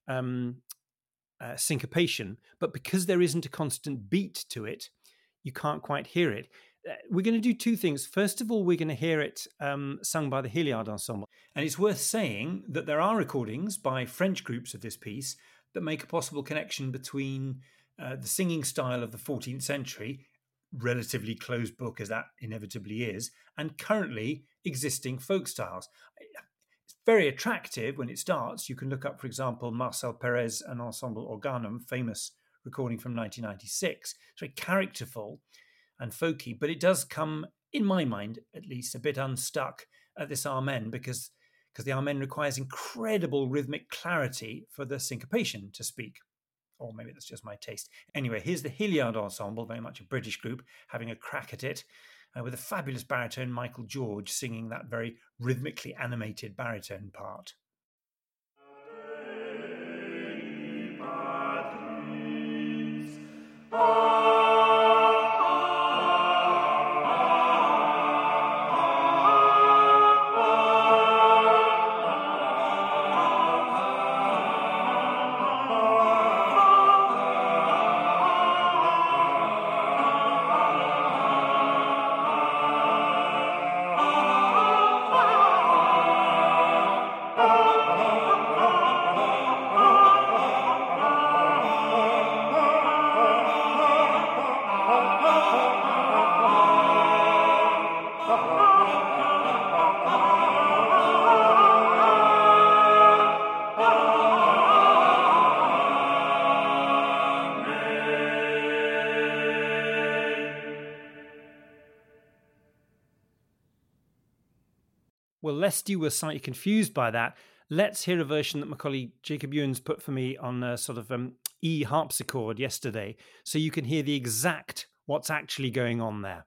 um, uh, syncopation, but because there isn't a constant beat to it, you can't quite hear it. We're going to do two things. First of all, we're going to hear it um, sung by the Hilliard Ensemble. And it's worth saying that there are recordings by French groups of this piece that make a possible connection between uh, the singing style of the fourteenth century, relatively closed book as that inevitably is, and currently existing folk styles. It's very attractive when it starts. You can look up, for example, Marcel Perez and Ensemble Organum, famous recording from nineteen ninety-six. It's very characterful and folky, but it does come, in my mind at least, a bit unstuck at this Amen because, because the Amen requires incredible rhythmic clarity for the syncopation to speak. Or maybe that's just my taste. Anyway, here's the Hilliard Ensemble, very much a British group, having a crack at it, uh, with a fabulous baritone, Michael George, singing that very rhythmically animated baritone part. Well, lest you were slightly confused by that, let's hear a version that my colleague Jacob Ewens put for me on a sort of um, E harpsichord yesterday, so you can hear the exact what's actually going on there.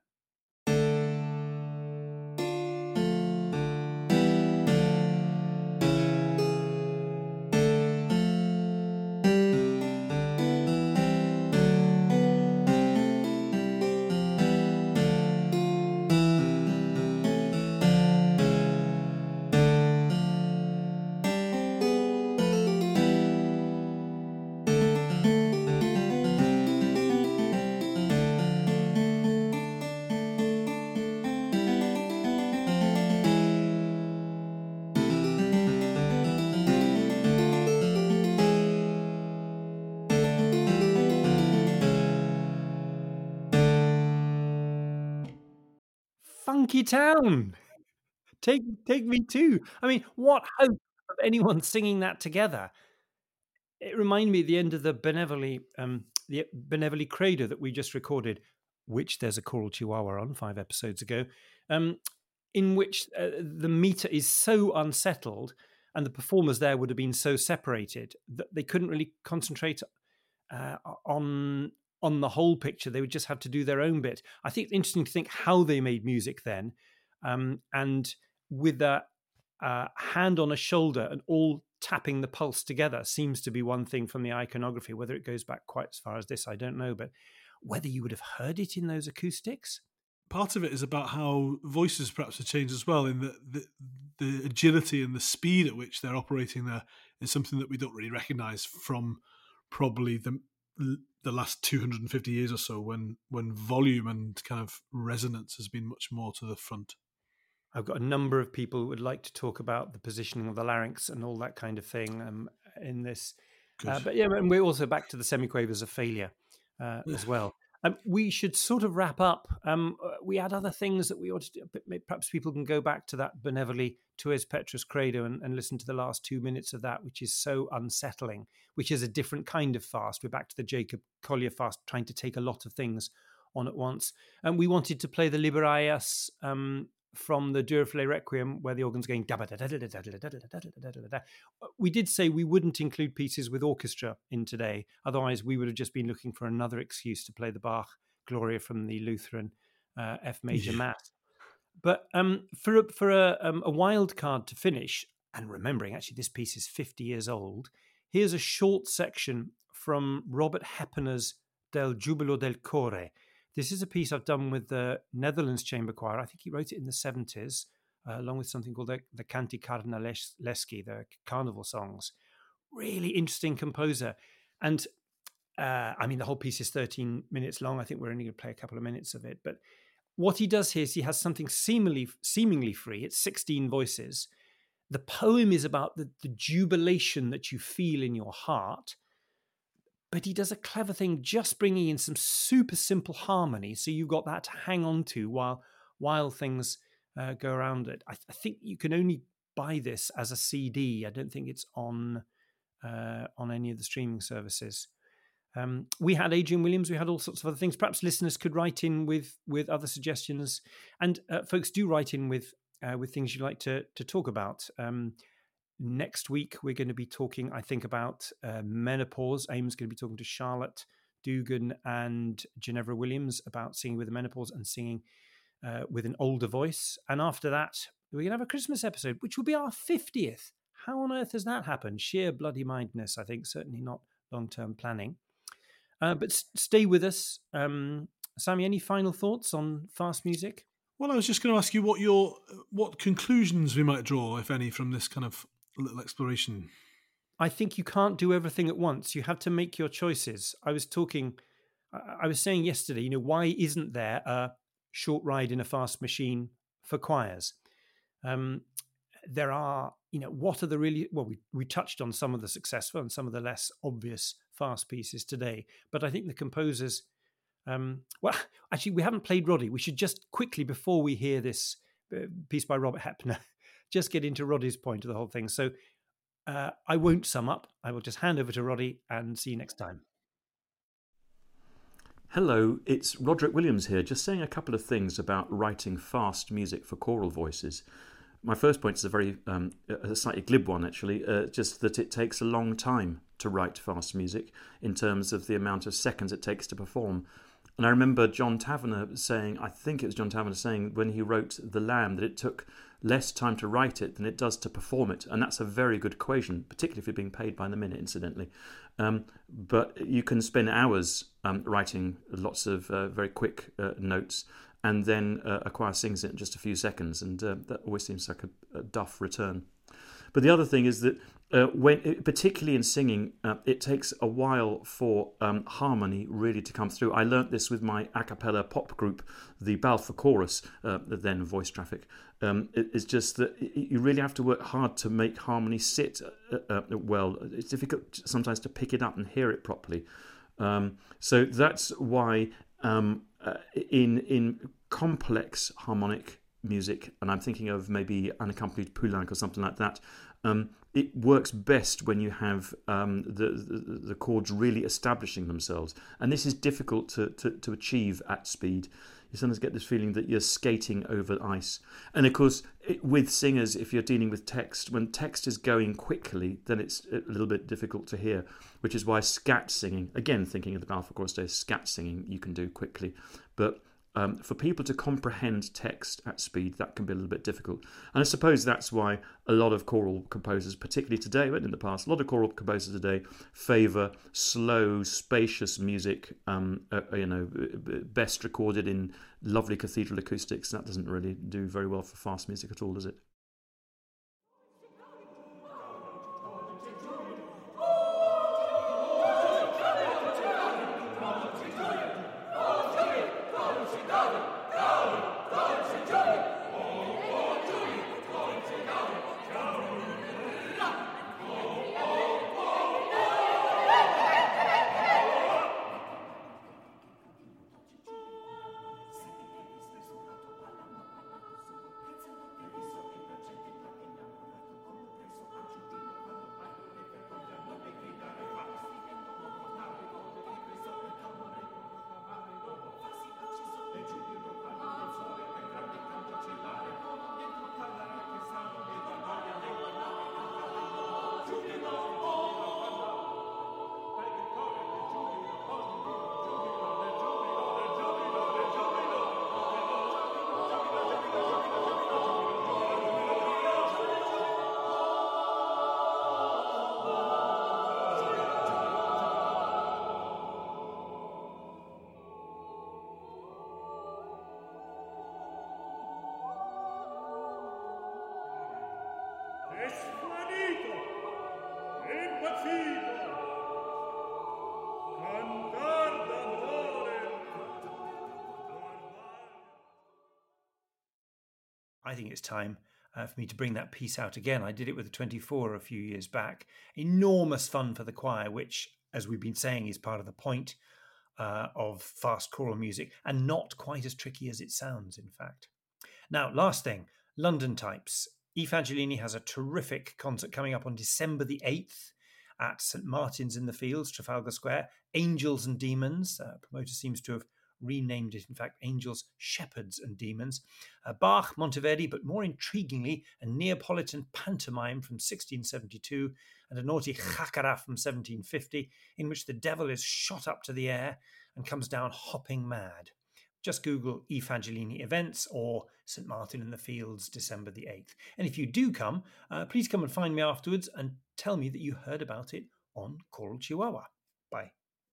Funky Town. Take take me too. I mean, what hope of anyone singing that together? It reminded me at the end of the Benevoli, um, the Benevoli Credo that we just recorded, which there's a choral chihuahua on five episodes ago, um, in which uh, the meter is so unsettled and the performers there would have been so separated that they couldn't really concentrate uh, on on the whole picture. They would just have to do their own bit. I think it's interesting to think how they made music then, um, and with a uh, hand on a shoulder and all tapping the pulse together seems to be one thing from the iconography. Whether it goes back quite as far as this, I don't know, but whether you would have heard it in those acoustics. Part of it is about how voices perhaps have changed as well, in the, the the agility and the speed at which they're operating there is something that we don't really recognise from probably the the last two hundred fifty years or so, when when volume and kind of resonance has been much more to the front. I've got a number of people who would like to talk about the positioning of the larynx and all that kind of thing um, in this. Uh, but yeah, and we're also back to the semiquavers of failure uh, as well. Um, we should sort of wrap up. Um, we had other things that we ought to do. Perhaps people can go back to that Benevoli Tues Petrus Credo and, and listen to the last two minutes of that, which is so unsettling, which is a different kind of fast. We're back to the Jacob Collier fast, trying to take a lot of things on at once. And we wanted to play the Liberaias um, from the Duruflé Requiem, where the organ's going. We did say we wouldn't include pieces with orchestra in today. Otherwise, we would have just been looking for another excuse to play the Bach Gloria from the Lutheran uh, F major Yeah. Mass. But um, for a, for a, um, a wild card to finish, and remembering actually this piece is fifty years old, here's a short section from Robert Heppener's Del Giubilo del Core. This is a piece I've done with the Netherlands Chamber Choir. I think he wrote it in the seventies, uh, along with something called the, the Canti Carnavaleski, the carnival songs. Really interesting composer. And uh, I mean, the whole piece is thirteen minutes long. I think we're only going to play a couple of minutes of it. But what he does here is he has something seemingly, seemingly free. It's sixteen voices. The poem is about the, the jubilation that you feel in your heart. But he does a clever thing, just bringing in some super simple harmony, so you've got that to hang on to while while things uh, go around it. I, I think you can only buy this as a C D. I don't think it's on uh, on any of the streaming services. Um, we had Adrian Williams. We had all sorts of other things. Perhaps listeners could write in with with other suggestions, and uh, folks do write in with uh, with things you'd like to to talk about. Um, Next week, we're going to be talking, I think, about uh, menopause. Aim's going to be talking to Charlotte Dugan and Ginevra Williams about singing with the menopause and singing uh, with an older voice. And after that, we're going to have a Christmas episode, which will be our fiftieth. How on earth has that happened? Sheer bloody mindness, I think. Certainly not long-term planning. Uh, but s- stay with us. Um, Sammy, any final thoughts on fast music? Well, I was just going to ask you what your what conclusions we might draw, if any, from this kind of little exploration. I think you can't do everything at once. You have to make your choices. I was talking, I was saying yesterday, you know, why isn't there a short ride in a fast machine for choirs? Um, there are, you know, what are the really, well, we, we touched on some of the successful and some of the less obvious fast pieces today, but I think the composers, um, well, actually, we haven't played Roddy. We should just quickly, before we hear this uh, piece by Robert Hepner, just get into Roddy's point of the whole thing. So uh, I won't sum up. I will just hand over to Roddy and see you next time. Hello, it's Roderick Williams here, just saying a couple of things about writing fast music for choral voices. My first point is a very um, a slightly glib one, actually, uh, just that it takes a long time to write fast music in terms of the amount of seconds it takes to perform. And I remember John Tavener saying, I think it was John Tavener saying when he wrote The Lamb, that it took less time to write it than it does to perform it. And that's a very good equation, particularly if you're being paid by the minute, incidentally. Um, but you can spend hours um, writing lots of uh, very quick uh, notes, and then uh, a choir sings it in just a few seconds, and uh, that always seems like a, a duff return. But the other thing is that uh, when, particularly in singing, uh, it takes a while for um, harmony really to come through. I learnt this with my a cappella pop group, the Balfour Chorus, uh, then Voice Traffic. Um, it, it's just that you really have to work hard to make harmony sit uh, uh, well. It's difficult sometimes to pick it up and hear it properly. Um, so that's why um, uh, in in complex harmonic music, and I'm thinking of maybe unaccompanied poulenc or something like that, um, it works best when you have um, the, the the chords really establishing themselves. And this is difficult to, to, to achieve at speed. You sometimes get this feeling that you're skating over ice. And of course, it, with singers, if you're dealing with text, when text is going quickly, then it's a little bit difficult to hear, which is why scat singing, again, thinking of the Balfour Chorus Days, scat singing you can do quickly. But um, for people to comprehend text at speed, that can be a little bit difficult. And I suppose that's why a lot of choral composers, particularly today, but in the past, a lot of choral composers today favour slow, spacious music, um, uh, you know, best recorded in lovely cathedral acoustics. That doesn't really do very well for fast music at all, does it? I think it's time uh, for me to bring that piece out again. I did it with the twenty-four a few years back. Enormous fun for the choir, which, as we've been saying, is part of the point uh, of fast choral music, and not quite as tricky as it sounds, in fact. Now, last thing, London types. E. Fagiolini has a terrific concert coming up on December the eighth at St Martin's in the Fields, Trafalgar Square. Angels and Demons. Uh, promoter seems to have renamed it, in fact, Angels, Shepherds and Demons. Uh, Bach, Monteverdi, but more intriguingly, a Neapolitan pantomime from sixteen seventy-two and a naughty chacara from seventeen fifty, in which the devil is shot up to the air and comes down hopping mad. Just Google E. Fagiolini events or St Martin in the Fields, December the eighth. And if you do come, uh, please come and find me afterwards and tell me that you heard about it on Choral Chihuahua. Bye.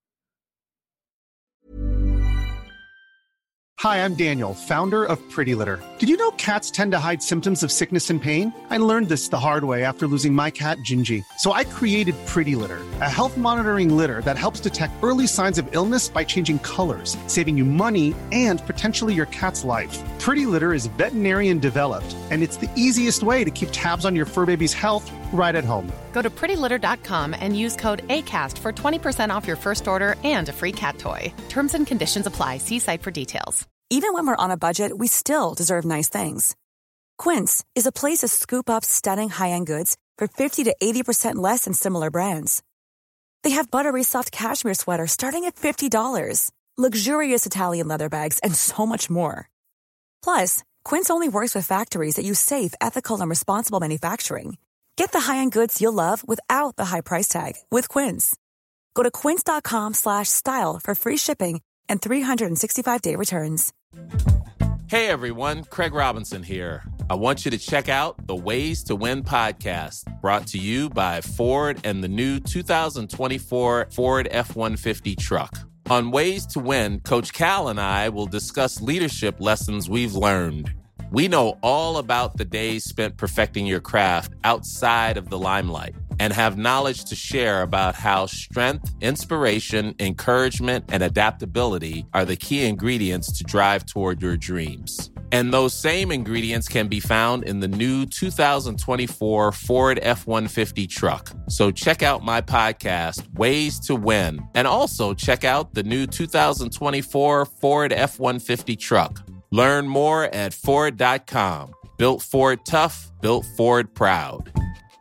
Hi, I'm Daniel, founder of Pretty Litter. Did you know cats tend to hide symptoms of sickness and pain? I learned this the hard way after losing my cat, Gingy. So I created Pretty Litter, a health monitoring litter that helps detect early signs of illness by changing colors, saving you money and potentially your cat's life. Pretty Litter is veterinarian developed, and it's the easiest way to keep tabs on your fur baby's health right at home. Go to pretty litter dot com and use code ACAST for twenty percent off your first order and a free cat toy. Terms and conditions apply. See site for details. Even when we're on a budget, we still deserve nice things. Quince is a place to scoop up stunning high-end goods for fifty to eighty percent less than similar brands. They have buttery soft cashmere sweaters starting at fifty dollars, luxurious Italian leather bags, and so much more. Plus, Quince only works with factories that use safe, ethical, and responsible manufacturing. Get the high-end goods you'll love without the high price tag with Quince. Go to quince dot com slash style for free shipping and three sixty-five day returns. Hey everyone, Craig Robinson here. I want you to check out the Ways to Win podcast, brought to you by Ford and the new two thousand twenty-four Ford F one fifty truck. On Ways to Win, Coach Cal and I will discuss leadership lessons we've learned. We know all about the days spent perfecting your craft outside of the limelight and have knowledge to share about how strength, inspiration, encouragement, and adaptability are the key ingredients to drive toward your dreams. And those same ingredients can be found in the new two thousand twenty-four Ford F one fifty truck. So check out my podcast, Ways to Win, and also check out the new two thousand twenty-four Ford F one fifty truck. Learn more at Ford dot com. Built Ford tough, built Ford proud.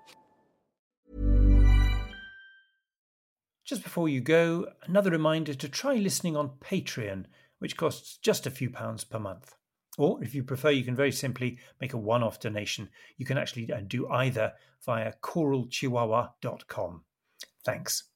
Just before you go, another reminder to try listening on Patreon, which costs just a few pounds per month. Or if you prefer, you can very simply make a one-off donation. You can actually do either via choral chihuahua dot com. Thanks.